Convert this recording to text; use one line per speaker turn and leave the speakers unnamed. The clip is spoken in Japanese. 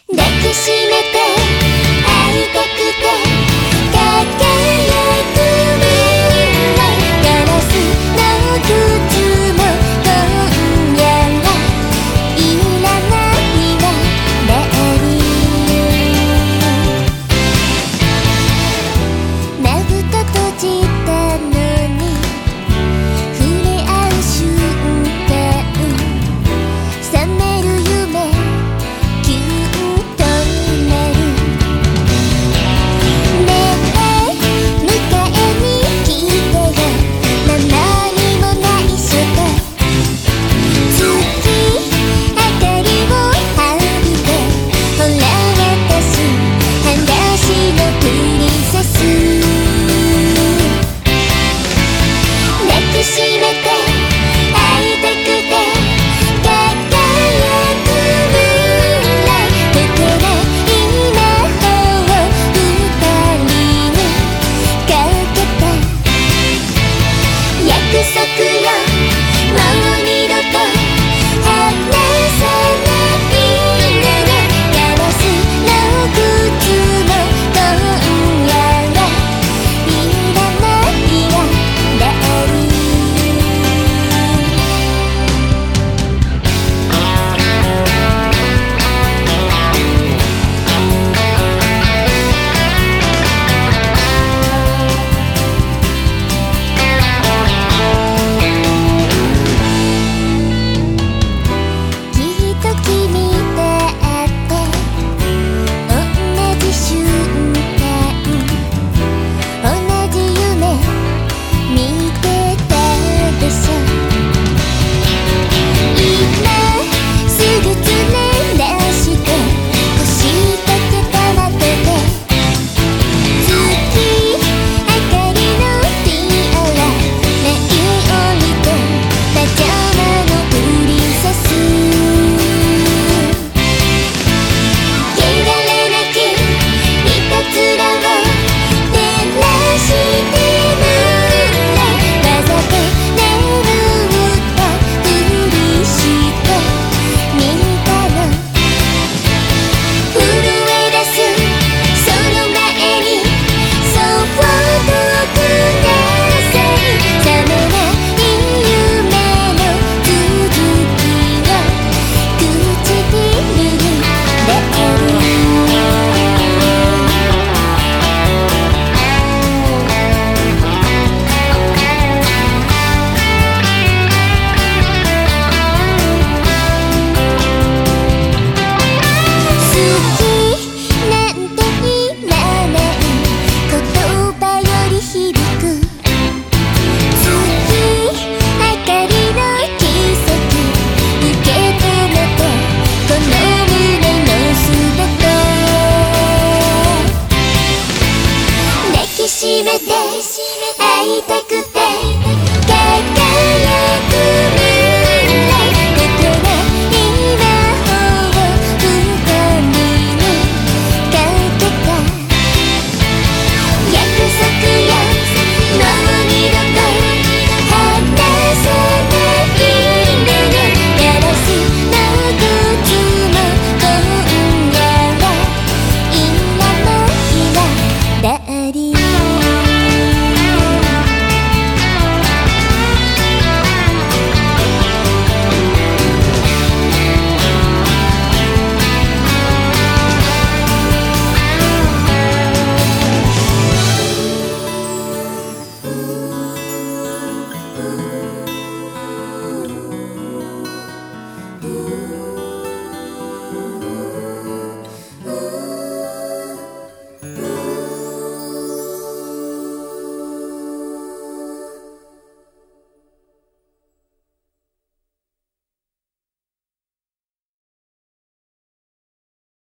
抱きしめて会いたくて輝く未来ガラスの靴も今夜はいらないわダーリンまぶた閉じたのに触れ合う瞬間覚める夢キュンとなるねえ迎えに来てよ何にもない外月明かりを浴びてほら私裸足のプリンセス抱きしめて会いたくて輝く未来だから今を二人にかけた約束よもう二度と離さないならガラスの靴も今夜はいらないわダーリンきっと君と会って同じ瞬間同じ夢見てたでしょ今すぐ連れ出して腰掛けたまってて月明かりのピアラ目を見てパジャマのプリンセス汚れなきいたずらを照らしてるわざと眠ったふりしてみたの震え出すその前にそっとください覚めない夢の続きを唇にダーリン好きなんて言わない言葉より響く月明かりの奇跡受け止めてこの胸のすべて抱きしめて会いたくて